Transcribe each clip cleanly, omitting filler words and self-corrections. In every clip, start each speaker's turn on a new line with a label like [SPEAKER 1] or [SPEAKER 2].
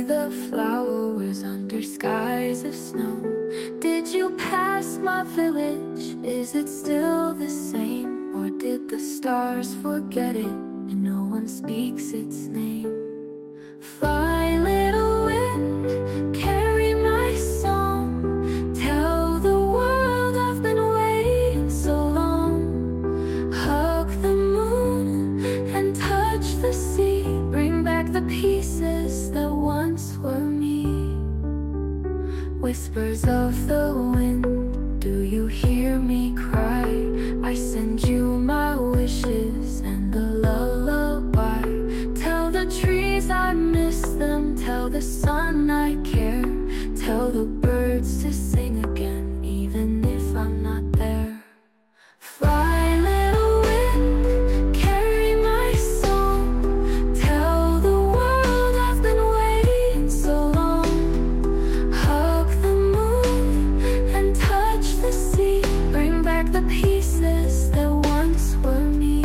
[SPEAKER 1] the flowers under skies of snow. Did you pass my village? Is it still the same? Or did the stars forget it and no one speaks its name? Fly, little wind, carry my song. Tell the world I've been waiting so long. Hug the moon and touch the sea. Bring back the pieces that once were me. Whispers of the wind, do you hear me cry? I send you my wishes and a lullaby. Tell the trees I miss them, tell the sun I care. Tell the birds to sing again, even if I'm not there. Fly, little wind, carry my song. Tell the world I've been waiting so long. Hug the moon and touch the sea. Bring back the pieces that once were me.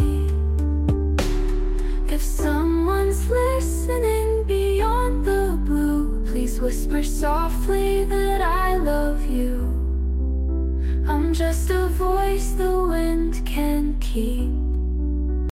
[SPEAKER 1] If someone's listening beyond the blue, please whisper softly that I love you. I'm just a voice the wind can keep.